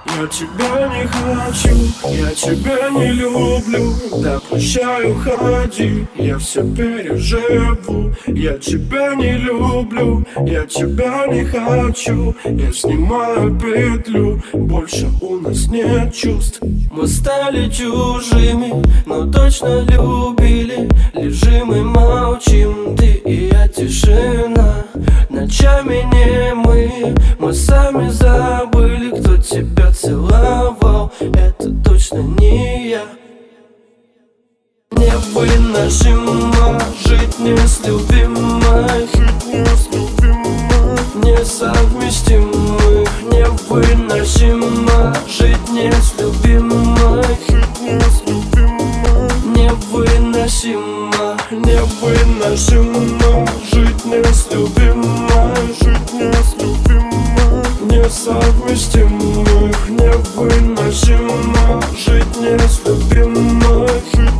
Я тебя не хочу, я тебя не люблю. Да прощай, уходи, я все переживу. Я тебя не люблю, я тебя не хочу. Я снимаю петлю, больше у нас нет чувств. Мы стали чужими, но точно любили. Лежим и молчим, ты и я, тишина. Ночами не мы сами забыли, кто тебя целовал. Это точно не я. Невыносимо жить не с любимой, несовместимых. Невыносимо жить не с любимой, невыносимо, невыносимо жить не с любимой, несовместимых. Невыносимо жить не с любимой,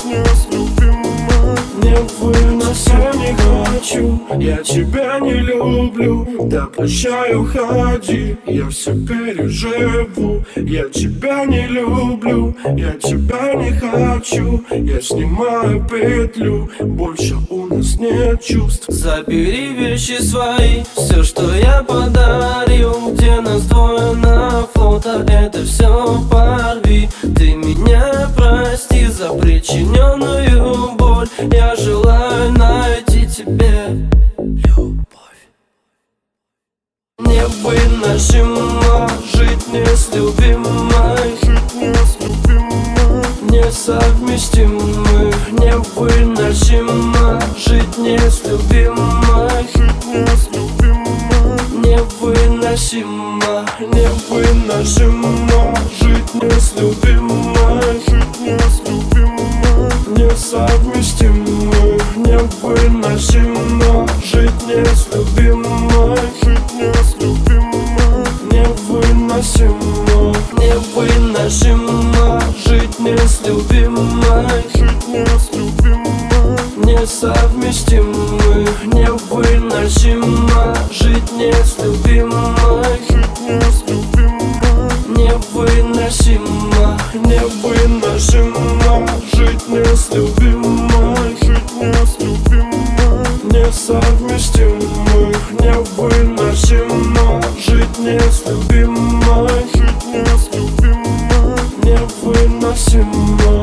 невыносимо. Я не хочу, я тебя не люблю. Да прощай, уходи, я все переживу. Я тебя не люблю, я тебя не хочу. Я снимаю петлю, больше у нас нет чувств. Забери вещи свои, все, что я подарил. Где нас двое на фото, это все порви. Ты меня прости за причиненную боль. Я желаю найти тебе любовь. Невыносимо жить не с любимой, несовместимых. Невыносимо жить не с любимой, невыносимо, невыносимо жить не с любимой, несовместимых. Невыносимо жить не с любимой, невыносимо, невыносимо жить не с любимой, несовместимых. Невыносимо жить не с любимой, невыносимо, невыносимо жить не с любимой, несовместимых. Невыносимо жить не с любимой, невыносимо.